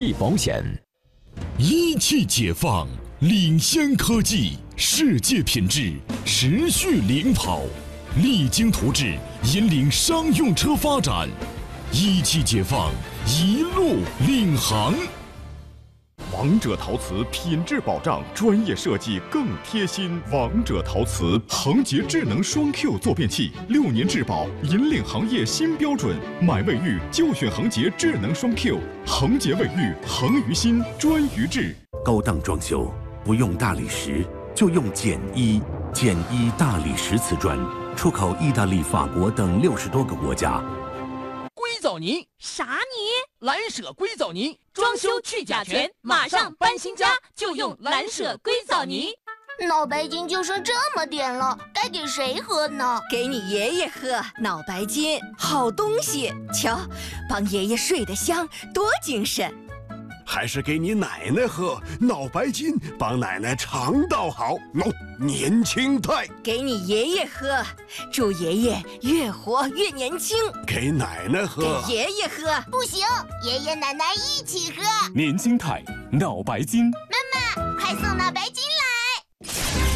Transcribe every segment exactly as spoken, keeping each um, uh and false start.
保险。 一汽解放，领先科技，世界品质，持续领跑，励精图治，引领商用车发展。一汽解放，一路领航。 王者陶瓷品质保障，专业设计更贴心。王者陶瓷恒洁智能双 Q 坐便器，六年质保，引领行业新标准。买卫浴就选恒洁智能双 Q， 恒洁卫浴，恒于心，专于智。 高档装修不用大理石，就用简一简一大理石瓷砖，出口意大利、法国等六十多个国家。 硅藻泥啥泥？ 蓝舍硅藻泥，装修去甲醛，马上搬新家就用蓝舍硅藻泥。 脑白金就剩这么点了，该给谁喝呢？ 给你爷爷喝，脑白金好东西，瞧，帮爷爷睡得香，多精神。 还是给你奶奶喝，脑白金帮奶奶肠道好，喏、no, 年轻态。 给你爷爷喝，祝爷爷越活越年轻。 给奶奶喝， 给爷爷喝， 不行，爷爷奶奶一起喝。 年轻态脑白金， 妈妈，快送脑白金来。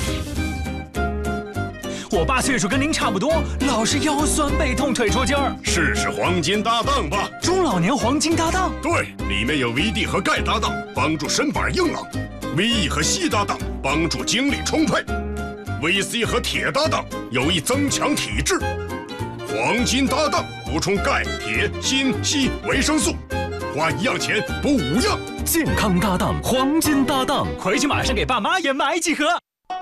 我爸岁数跟您差不多，老是腰酸背痛腿抽筋儿。 试试黄金搭档吧。 中老年黄金搭档， 对，里面有 V D 和钙搭档，帮助身板硬朗 ；V E 和硒搭档，帮助精力充沛 ；V C 和铁搭档，有益增强体质。黄金搭档补充钙、铁、锌、硒、维生素，花一样钱补五样。 健康搭档，黄金搭档， 回去马上给爸妈也买几盒。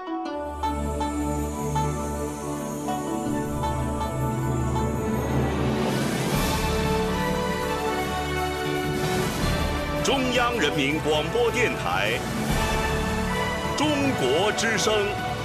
中央人民广播电台《中国之声》。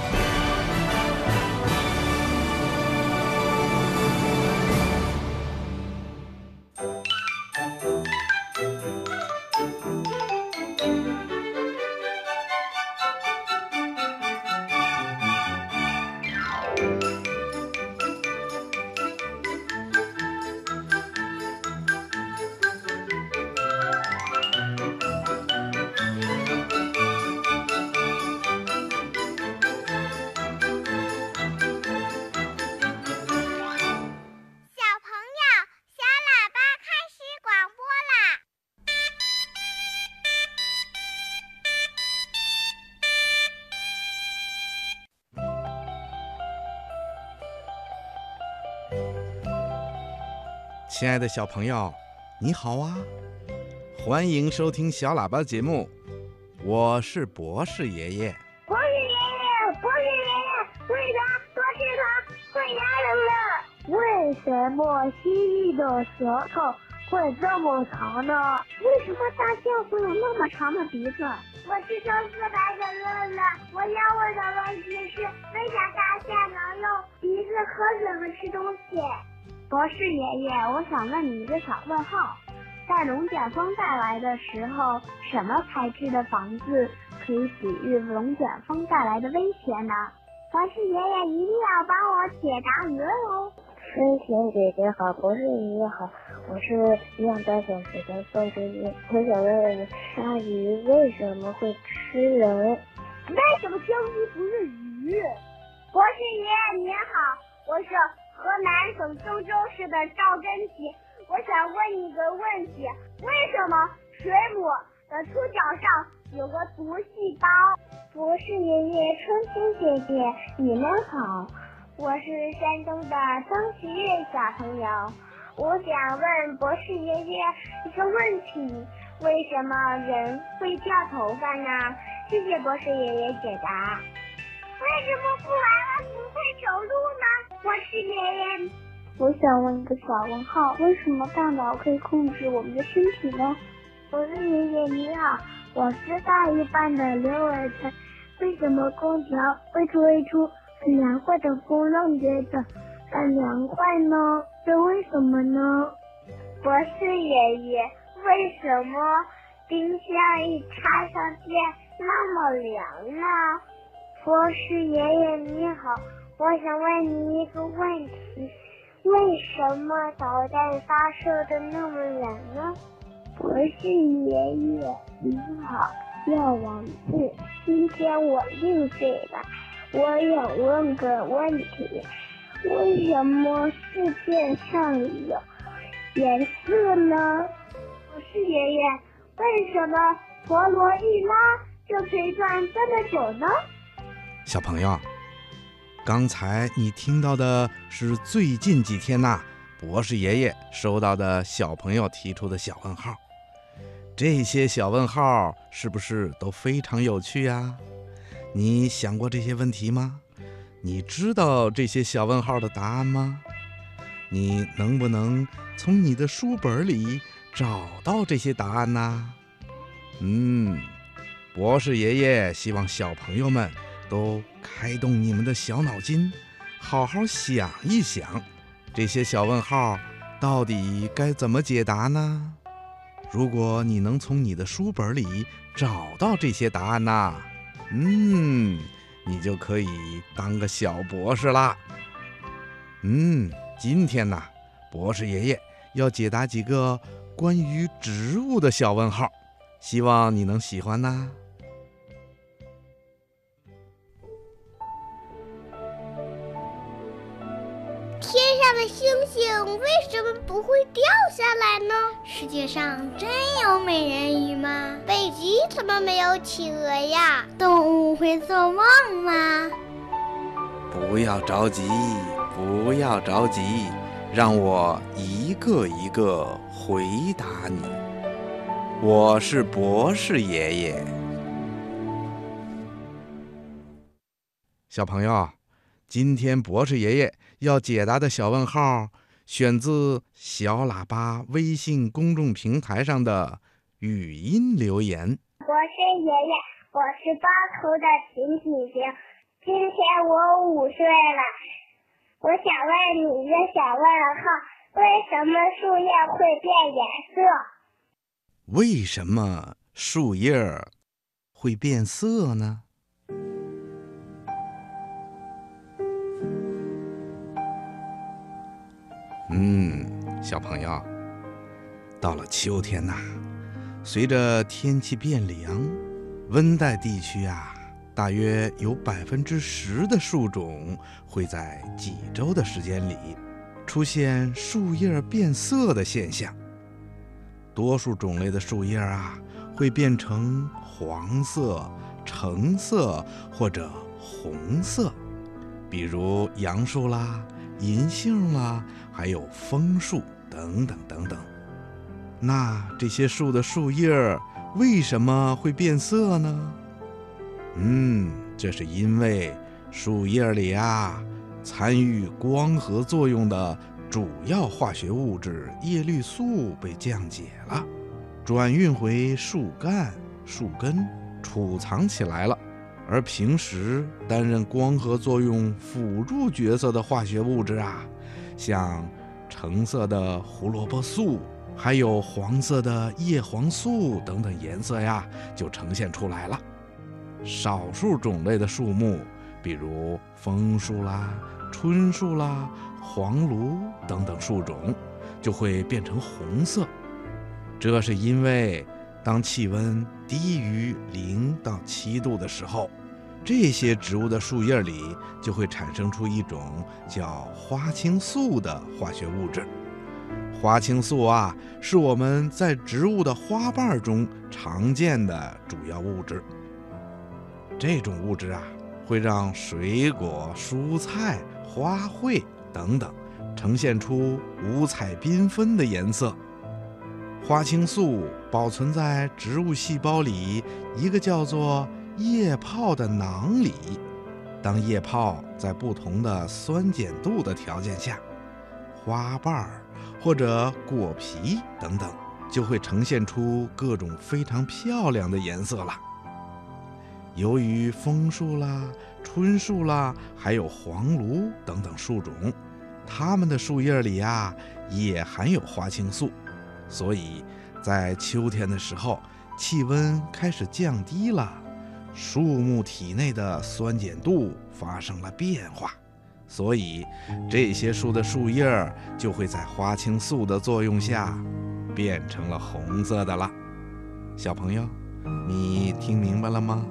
亲爱的小朋友，你好啊！欢迎收听小喇叭节目，我是博士爷爷。 博士爷爷，博士爷爷，为啥多吃糖会牙人呢？为什么蜥蜴的舌头会这么长呢？为什么大象会有那么长的鼻子？我是周四班的乐乐，我要问的问题是，为啥大象能用鼻子喝水和吃东西？博士爷爷，我想问你一个小问号，在龙卷风带来的时候，什么材质的房子可以抵御龙卷风带来的威胁呢？博士爷爷一定要帮我解答疑问哦。 春晴姐姐好，博士爷爷好，我是样大小学的宋志斌，我想问问你，鲨鱼为什么会吃人？ 为什么鲸鱼不是鱼？博士爷爷您好，我是河南省郑州市的赵真奇，我想问你一个问题，为什么水母的触角上有个毒细胞？ 博士爷爷，春晴姐姐，你们好， 我是山东的张奇月小朋友，我想问博士爷爷一个问题，为什么人会掉头发呢？谢谢博士爷爷解答。为什么布娃娃不会走路呢？博士爷爷， 我想问一个小问号，为什么大脑可以控制我们的身体呢？ 博士爷爷你好，我是大一班的刘伟晨，为什么空调会吹出很凉快的风，让你觉得很凉快呢？这为什么呢？博士爷爷，为什么冰箱一插上电那么凉呢？博士爷爷你好，我想问你一个问题，为什么导弹发射的那么远呢？ 博士爷爷你好，药王子，今天我六岁了，我想问个问题，为什么世界上有颜色呢？博士爷爷，为什么陀螺一拉就可以转这么久呢？ 小朋友，刚才你听到的是最近几天呐、啊，博士爷爷收到的小朋友提出的小问号。这些小问号是不是都非常有趣呀？你想过这些问题吗？你知道这些小问号的答案吗？你能不能从你的书本里找到这些答案呢？嗯，博士爷爷希望小朋友们都开动你们的小脑筋，好好想一想，这些小问号到底该怎么解答呢？如果你能从你的书本里找到这些答案呐，嗯，你就可以当个小博士啦。嗯，今天呢，博士爷爷要解答几个关于植物的小问号，希望你能喜欢呐。 天上的星星为什么不会掉下来呢？世界上真有美人鱼吗？北极怎么没有企鹅呀？动物会做梦吗？ 不要着急，不要着急，让我一个一个回答你。我是博士爷爷。小朋友，今天博士爷爷要解答的小问号选自小喇叭微信公众平台上的语音留言。 博士爷爷，我是包头的秦体行，今天我五岁了，我想问你一个小问号，为什么树叶会变颜色？ 为什么树叶会变色呢？嗯，小朋友，到了秋天呐、啊，随着天气变凉，温带地区啊，大约有百分之十的树种会在几周的时间里出现树叶变色的现象。多数种类的树叶啊，会变成黄色、橙色或者红色，比如杨树啦、银杏啦，还有枫树等等等等。那这些树的树叶为什么会变色呢？嗯，这是因为树叶里啊，参与光合作用的主要化学物质叶绿素被降解了，转运回树干、树根，储藏起来了。而平时担任光合作用辅助角色的化学物质啊，像橙色的胡萝卜素，还有黄色的叶黄素等等颜色呀，就呈现出来了。少数种类的树木，比如枫树啦、椿树啦、黄栌等等树种，就会变成红色。这是因为当气温低于零到七度的时候，这些植物的树叶里就会产生出一种叫花青素的化学物质。花青素啊，是我们在植物的花瓣中常见的主要物质。这种物质啊，会让水果、蔬菜、花卉等等呈现出五彩缤纷的颜色。花青素保存在植物细胞里一个叫做叶泡的囊里，当叶泡在不同的酸碱度的条件下，花瓣或者果皮等等就会呈现出各种非常漂亮的颜色了。由于枫树啦、椿树啦，还有黄栌等等树种，它们的树叶里啊也含有花青素，所以在秋天的时候，气温开始降低了，树木体内的酸碱度发生了变化，所以这些树的树叶就会在花青素的作用下变成了红色的了。小朋友，你听明白了吗？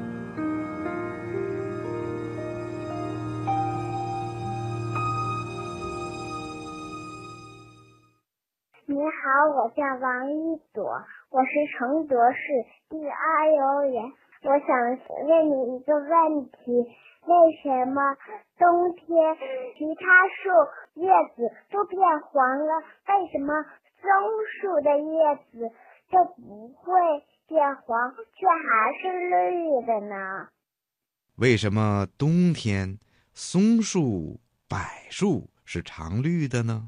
你好，我叫王一朵，我是承德市第二幼儿园。我想问你一个问题，为什么冬天其他树叶子都变黄了，为什么松树的叶子就不会变黄，却还是绿的呢？ 为什么冬天松树、柏树是常绿的呢？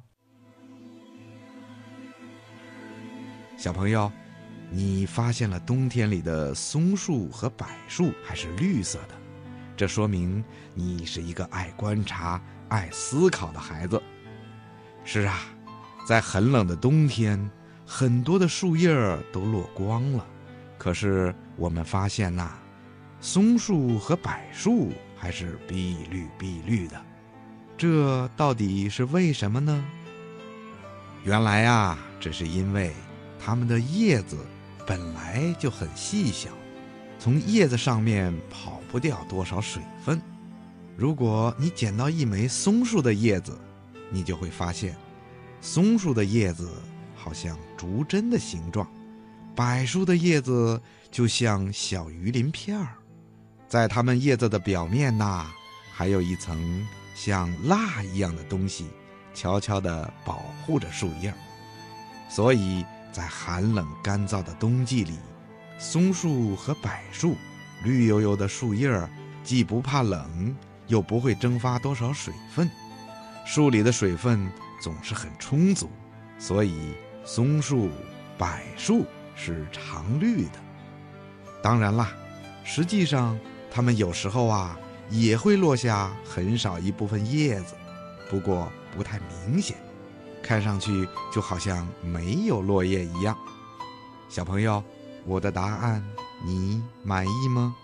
小朋友，你发现了冬天里的松树和柏树还是绿色的，这说明你是一个爱观察、爱思考的孩子。是啊，在很冷的冬天，很多的树叶都落光了，可是我们发现呐、啊，松树和柏树还是碧绿碧绿的，这到底是为什么呢？原来啊，这是因为它们的叶子本来就很细小，从叶子上面跑不掉多少水分。如果你捡到一枚松树的叶子，你就会发现，松树的叶子好像竹针的形状，柏树的叶子就像小鱼鳞片儿。在它们叶子的表面呐，还有一层像蜡一样的东西，悄悄地保护着树叶。所以在寒冷干燥的冬季里，松树和柏树绿油油的树叶既不怕冷，又不会蒸发多少水分，树里的水分总是很充足，所以松树、柏树是常绿的。当然啦，实际上它们有时候啊也会落下很少一部分叶子，不过不太明显，看上去就好像没有落叶一样。小朋友，我的答案你满意吗？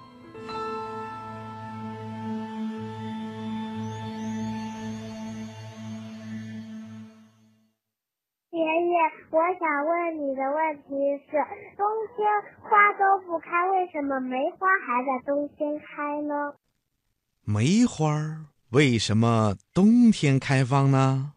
爷爷，我想问你的问题是，冬天花都不开，为什么梅花还在冬天开呢？ 梅花为什么冬天开放呢？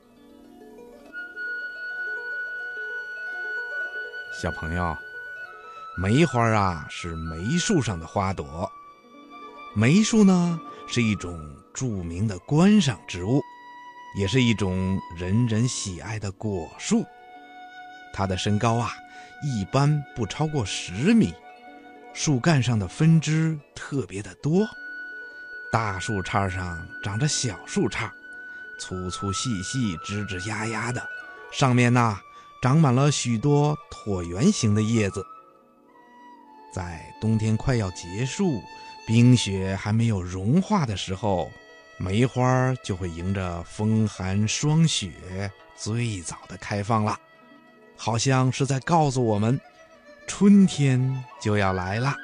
小朋友，梅花啊是梅树上的花朵。梅树呢是一种著名的观赏植物，也是一种人人喜爱的果树。它的身高啊一般不超过十米，树干上的分支特别的多。大树杈上长着小树杈，粗粗细细、枝枝丫丫的，上面呢长满了许多椭圆形的叶子。在冬天快要结束，冰雪还没有融化的时候，梅花就会迎着风寒霜雪最早的开放了，好像是在告诉我们，春天就要来了。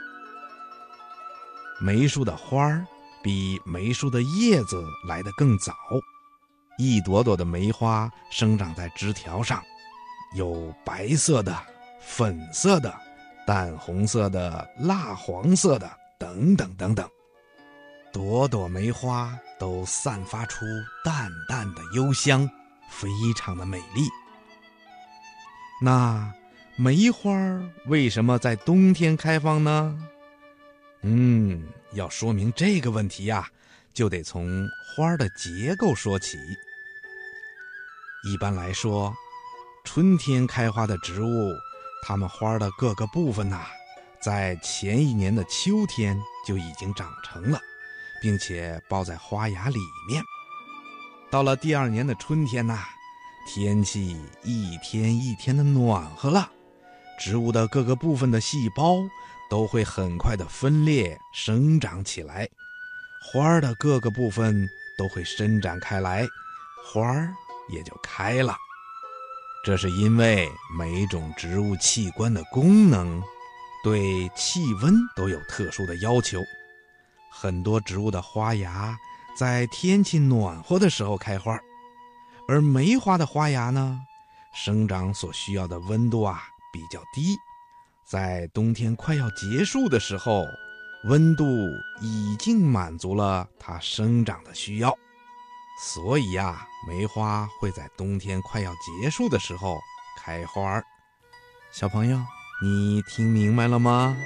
梅树的花比梅树的叶子来得更早，一朵朵的梅花生长在枝条上，有白色的、粉色的、淡红色的、蜡黄色的等等等等，朵朵梅花都散发出淡淡的幽香，非常的美丽。那梅花为什么在冬天开放呢？嗯，要说明这个问题呀，就得从花的结构说起。一般来说，春天开花的植物，它们花的各个部分呐，在前一年的秋天就已经长成了，并且包在花芽里面。到了第二年的春天呐，天气一天一天的暖和了，植物的各个部分的细胞都会很快的分裂生长起来，花的各个部分都会伸展开来，花也就开了。这是因为每种植物器官的功能对气温都有特殊的要求，很多植物的花芽在天气暖和的时候开花，而梅花的花芽呢， 生长所需要的温度啊比较低，在冬天快要结束的时候，温度已经满足了它生长的需要，所以呀，梅花会在冬天快要结束的时候开花。小朋友，你听明白了吗？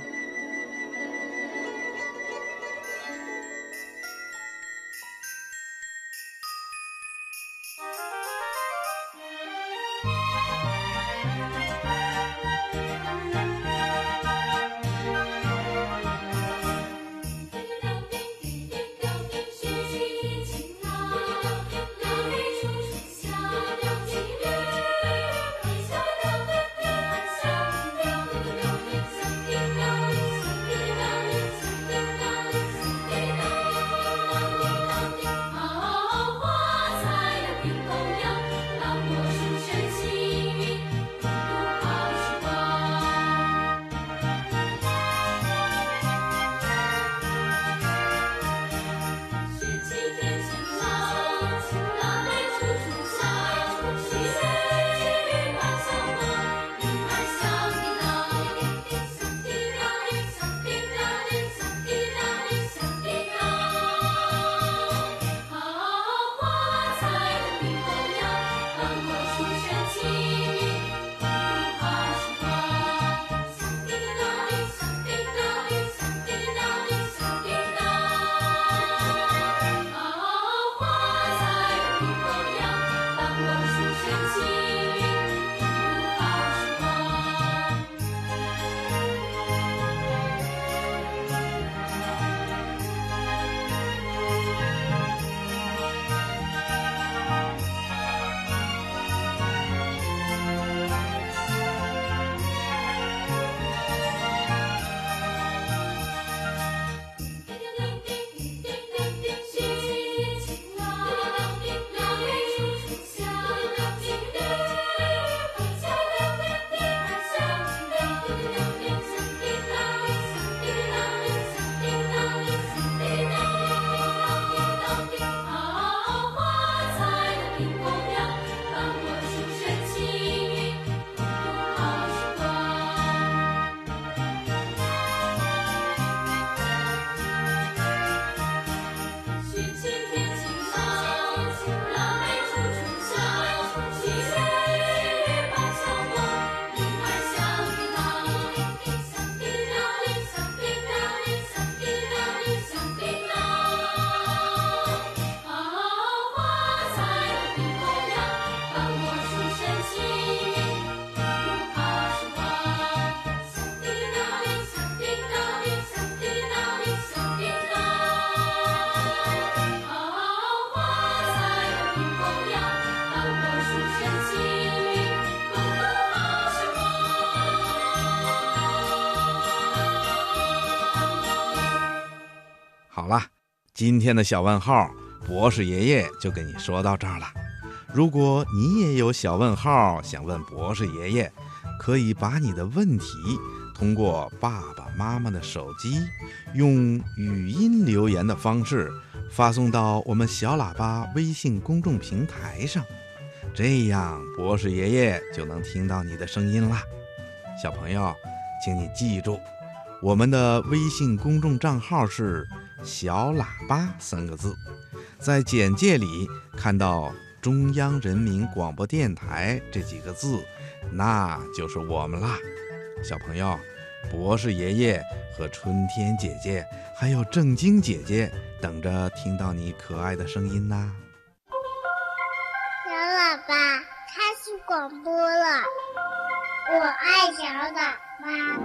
好了，今天的小问号，博士爷爷就跟你说到这儿了。如果你也有小问号想问博士爷爷，可以把你的问题通过爸爸妈妈的手机，用语音留言的方式发送到我们小喇叭微信公众平台上，这样博士爷爷就能听到你的声音啦。小朋友，请你记住，我们的微信公众账号是小喇叭三个字，在简介里看到中央人民广播电台这几个字，那就是我们啦。小朋友，博士爷爷和春天姐姐还有正经姐姐等着听到你可爱的声音呢。 小喇叭开始广播了，我爱小喇叭。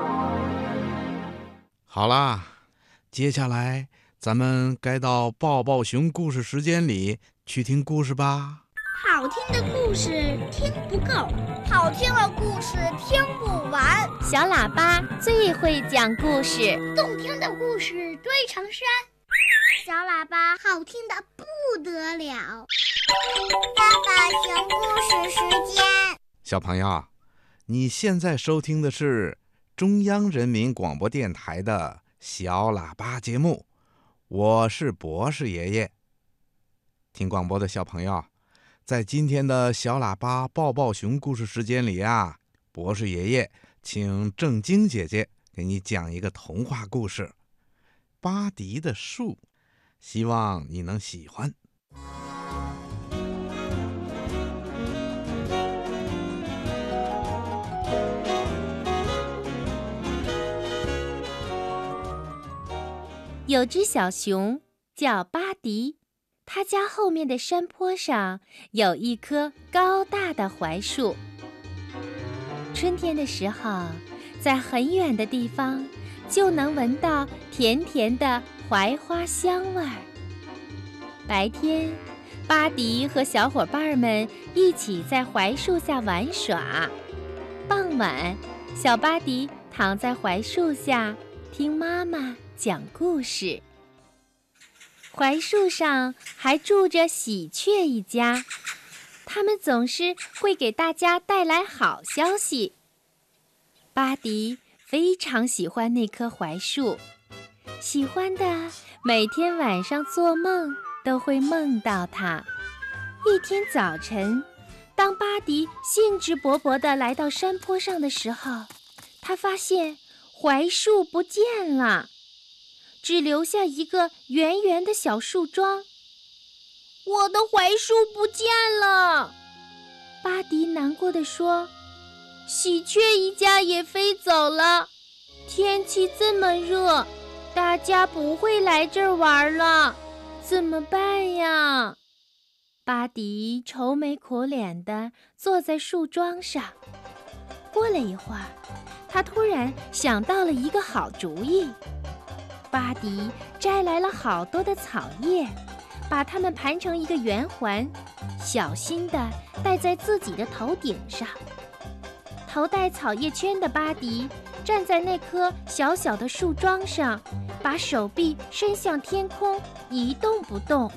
好啦，接下来咱们该到抱抱熊故事时间里去听故事吧。 好听的故事听不够，好听的故事听不完。 小喇叭最会讲故事， 动听的故事堆成山。小喇叭好听的不得了。抱抱熊故事时间。 小朋友，你现在收听的是中央人民广播电台的小喇叭节目，我是博士爷爷。听广播的小朋友， 在今天的小喇叭抱抱熊故事时间里啊，博士爷爷请正晶姐姐给你讲一个童话故事《巴迪的树》，希望你能喜欢。 有只小熊叫巴迪，他家后面的山坡上有一棵高大的槐树。春天的时候，在很远的地方就能闻到甜甜的槐花香味儿。白天，巴迪和小伙伴们一起在槐树下玩耍。傍晚，小巴迪躺在槐树下听妈妈讲故事。槐树上还住着喜鹊一家，他们总是会给大家带来好消息。巴迪非常喜欢那棵槐树，喜欢的每天晚上做梦都会梦到它。一天早晨，当巴迪兴致勃勃地来到山坡上的时候，他发现槐树不见了，只留下一个圆圆的小树桩。我的槐树不见了，巴迪难过地说。喜鹊一家也飞走了，天气这么热，大家不会来这儿玩了，怎么办呀？巴迪愁眉苦脸地坐在树桩上。过了一会儿，他突然想到了一个好主意。巴迪摘来了好多的草叶，把它们盘成一个圆环，小心地戴在自己的头顶上。头戴草叶圈的巴迪站在那棵小小的树桩上，把手臂伸向天空，一动不动。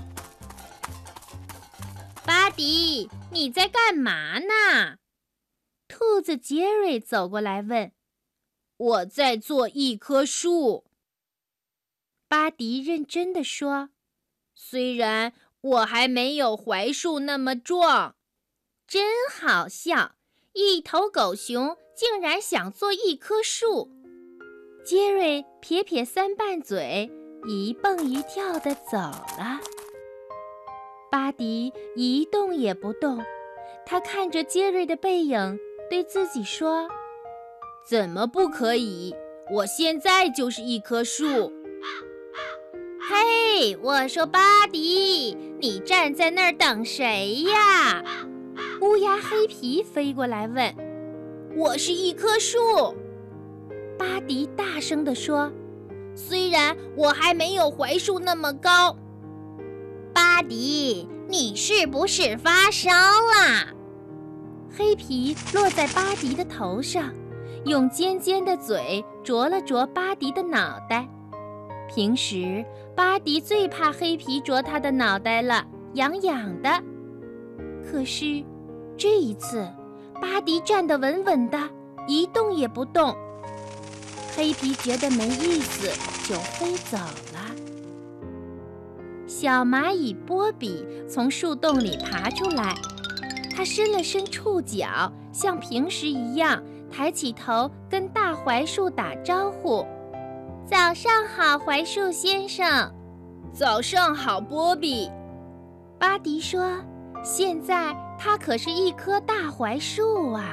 巴迪，你在干嘛呢？兔子杰瑞走过来问。我在做一棵树。巴迪认真地说，虽然我还没有槐树那么壮。真好笑，一头狗熊竟然想做一棵树。杰瑞撇撇三瓣嘴，一蹦一跳地走了。巴迪一动也不动，他看着杰瑞的背影，对自己说，怎么不可以？我现在就是一棵树。嘿，我说巴迪，你站在那儿等谁呀？乌鸦黑皮飞过来问。我是一棵树。巴迪大声地说，虽然我还没有槐树那么高。巴迪，你是不是发烧啦？黑皮落在巴迪的头上，用尖尖的嘴啄了啄巴迪的脑袋。平时巴迪最怕黑皮啄他的脑袋了，痒痒的。可是这一次，巴迪站得稳稳的，一动也不动。黑皮觉得没意思，就飞走了。小蚂蚁波比从树洞里爬出来，他伸了伸触角，像平时一样抬起头跟大槐树打招呼。早上好，槐树先生。早上好，波比。巴迪说，现在它可是一棵大槐树啊。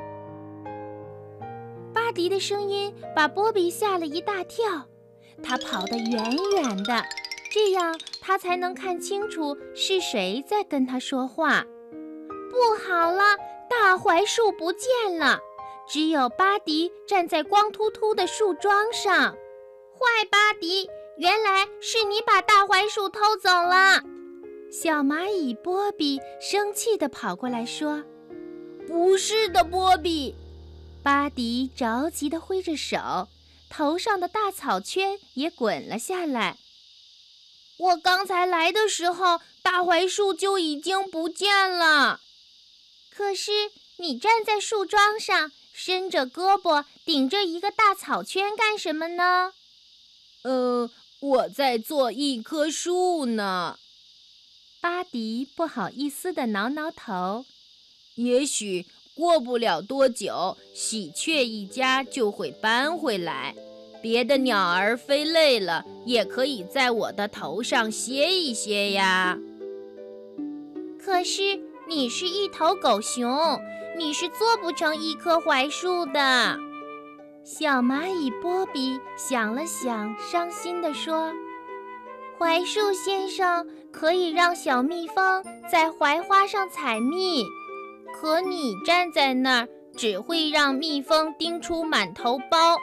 巴迪的声音把波比吓了一大跳，他跑得远远的，这样他才能看清楚是谁在跟他说话。不好了，大槐树不见了，只有巴迪站在光秃秃的树桩上。坏巴迪，原来是你把大槐树偷走了。小蚂蚁波比生气地跑过来说，不是的，波比。巴迪着急地挥着手，头上的大草圈也滚了下来。我刚才来的时候，大槐树就已经不见了。可是你站在树桩上，伸着胳膊顶着一个大草圈干什么呢？呃，我在做一棵树呢。 巴迪不好意思地挠挠头， 也许过不了多久，喜鹊一家就会搬回来。别的鸟儿飞累了，也可以在我的头上歇一歇呀。 可是你是一头狗熊，你是做不成一棵槐树的。 小蚂蚁波比想了想，伤心地说： 槐树先生可以让小蜜蜂在槐花上采蜜，可你站在那儿，只会让蜜蜂叮出满头包。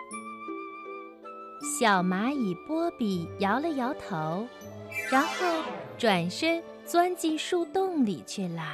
小蚂蚁波比摇了摇头，然后转身钻进树洞里去了。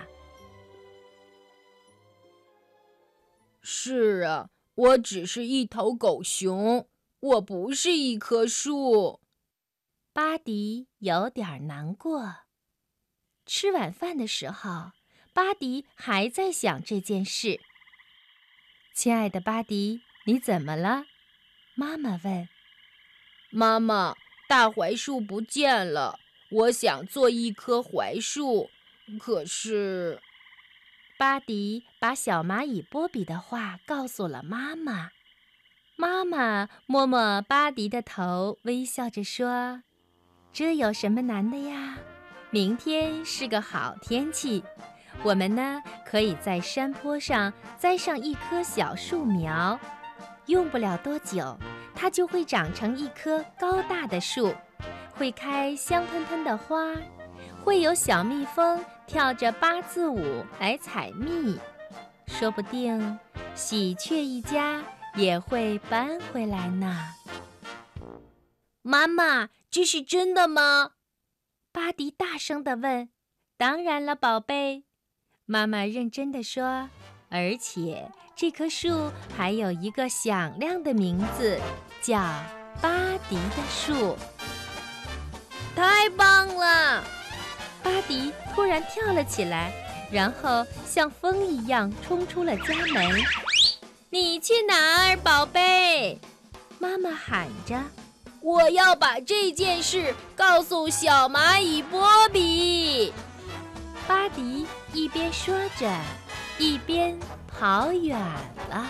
是啊，我只是一头狗熊，我不是一棵树。 巴迪有点难过。吃晚饭的时候，巴迪还在想这件事。亲爱的巴迪，你怎么了？妈妈问。 妈妈，大槐树不见了，我想做一棵槐树，可是…… 巴迪把小蚂蚁波比的话告诉了妈妈。妈妈摸摸巴迪的头，微笑着说：这有什么难的呀？明天是个好天气，我们呢可以在山坡上栽上一棵小树苗，用不了多久，它就会长成一棵高大的树，会开香喷喷的花，会有小蜜蜂跳着八字舞来采蜜，说不定喜鹊一家也会搬回来呢。 妈妈，这是真的吗？ 巴迪大声地问。当然了，宝贝，妈妈认真地说，而且这棵树还有一个响亮的名字，叫巴迪的树。 太棒了！ 巴迪突然跳了起来，然后像风一样冲出了家门。 你去哪儿，宝贝？ 妈妈喊着。 我要把这件事告诉小蚂蚁波比。 巴迪一边说着，一边跑远了。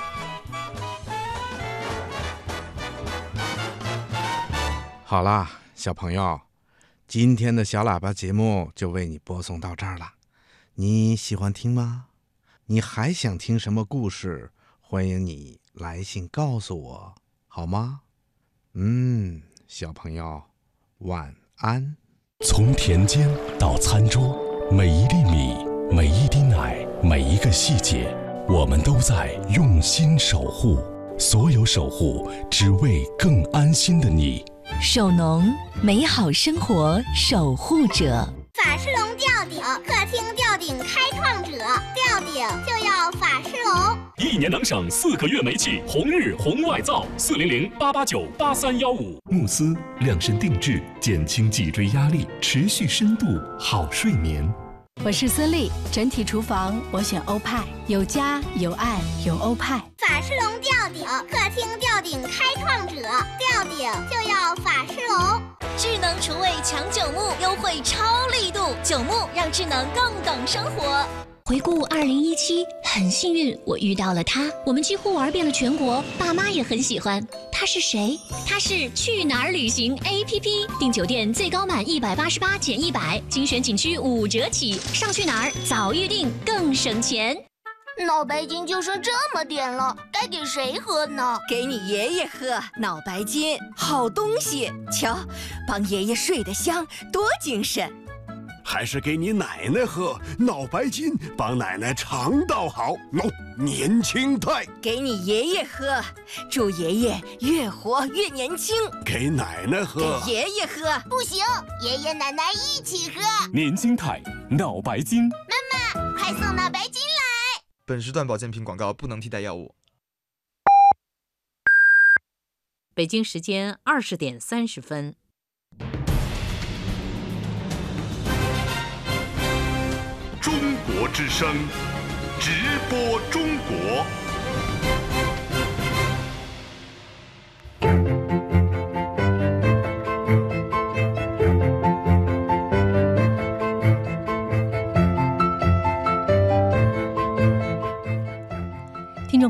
好啦，小朋友，今天的小喇叭节目就为你播送到这儿了。你喜欢听吗？你还想听什么故事？欢迎你来信告诉我，好吗？嗯，小朋友，晚安。 从田间到餐桌，每一粒米，每一滴奶，每一个细节，我们都在用心守护。所有守护，只为更安心的你。 守农，美好生活守护者。 法式龙吊顶，客厅吊顶开创者，吊顶就要法式龙。 一年能省四个月煤气，红日红外灶，四零零八八九八三幺五。 慕斯量身定制，减轻脊椎压力，持续深度好睡眠。 我是孙俪，整体厨房我选欧派，有家有爱有欧派。 法式龙吊顶，客厅吊顶开创者，吊顶就要法式龙。 智能厨卫抢九牧优惠超力度，九牧让智能更懂生活。 回顾二零一七，很幸运我遇到了他，我们几乎玩遍了全国，爸妈也很喜欢。他是谁？他是去哪儿旅行 A P P， 订酒店最高满一百八十八减一百，精选景区五折起，上去哪儿早预订更省钱。 脑白金就剩这么点了，该给谁喝呢？ 给你爷爷喝。脑白金，好东西，瞧，帮爷爷睡得香，多精神。 还是给你奶奶喝，脑白金帮奶奶肠道好，喏、哦，年轻态。 给你爷爷喝，祝爷爷越活越年轻。 给奶奶喝， 给爷爷喝， 不行，爷爷奶奶一起喝。 年轻态，脑白金。 妈妈，快送脑白金来。 本时段保健品广告不能替代药物。 北京时间二十点三十分。 中国之声，直播中国。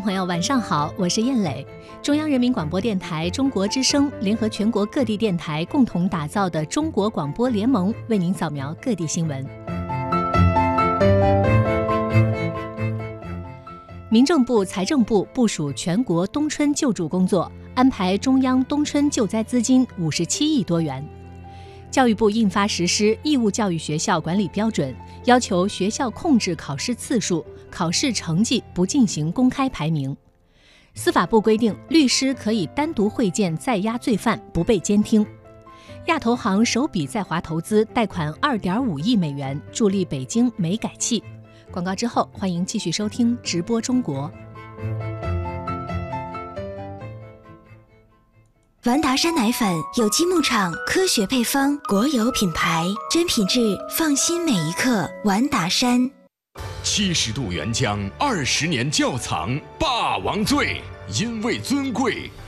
朋友，晚上好，我是燕磊。中央人民广播电台中国之声联合全国各地电台共同打造的中国广播联盟，为您扫描各地新闻。民政部、财政部部署全国冬春救助工作，安排中央冬春救灾资金五十七亿多元。教育部印发实施义务教育学校管理标准，要求学校控制考试次数，考试成绩不进行公开排名。司法部规定，律师可以单独会见在押罪犯，不被监听。亚投行首笔在华投资贷款二点五亿美元，助力北京煤改气。广告之后，欢迎继续收听直播中国。 完达山奶粉有机牧场，科学配方，国有品牌，真品质，放心每一刻。完达山。 七十度原浆，二十年窖藏，霸王醉，因为尊贵，